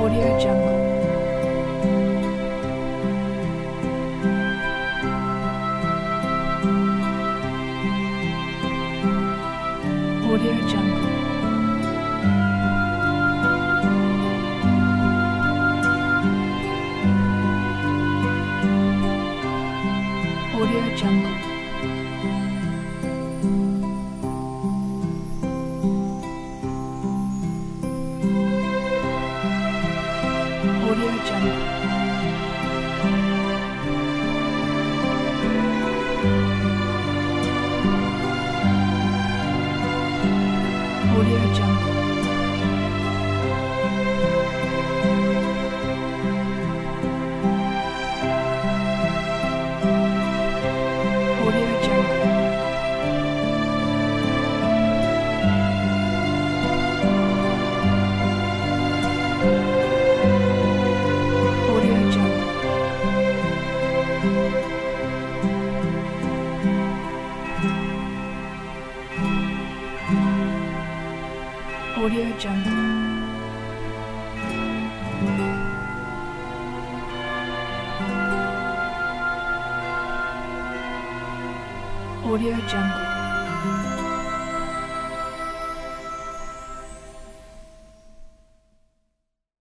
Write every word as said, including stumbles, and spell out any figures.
Audio Jungle. Audio Jungle. Audio Jungle. Audio Jungle. Audio Jungle. Audio Jungle. Audio Jungle. Audio Jungle. Audio Jungle.